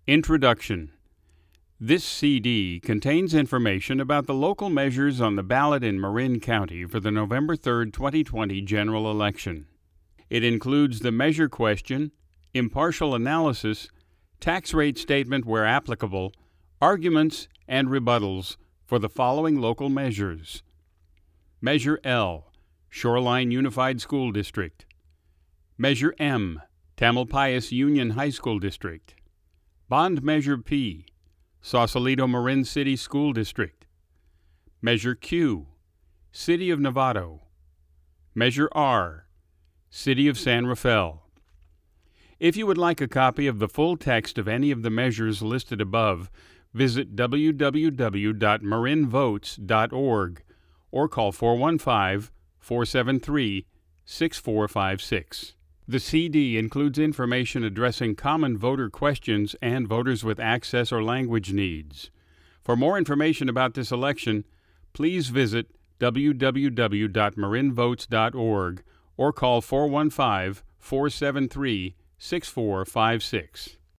Introduction. This CD contains information about the local measures on the ballot in Marin County for the November 3, 2020 general election. It includes the measure question, impartial analysis, tax rate statement where applicable, arguments, and rebuttals for the following local measures. Measure L, Shoreline Unified School District. Measure M, Tamalpais Union High School District. Bond Measure P, Sausalito Marin City School District. Measure Q, City of Novato. Measure R, City of San Rafael. If you would like a copy of the full text of any of the measures listed above, visit www.marinvotes.org or call 415-473-6456. The CD includes information addressing common voter questions and voters with access or language needs. For more information about this election, please visit www.marinvotes.org or call 415-473-6456.